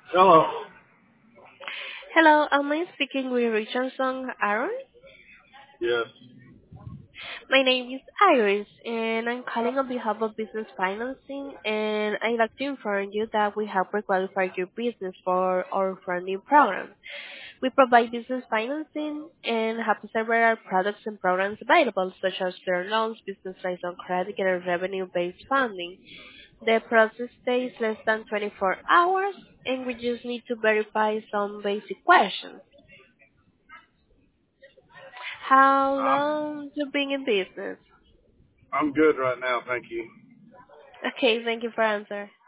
Hello. Hello, am I speaking with Richardson Aaron? Yes. My name is Iris, and I'm calling on behalf of Business Financing, and I'd like to inform you that we have pre-qualified your business for our funding program. We provide business financing and have several products and programs available, such as fair loans, business lines on credit, and revenue-based funding. The process takes less than 24 hours, and we just need to verify some basic questions. How I'm long you been in business? I'm good right now, thank you. Okay, thank you for answer.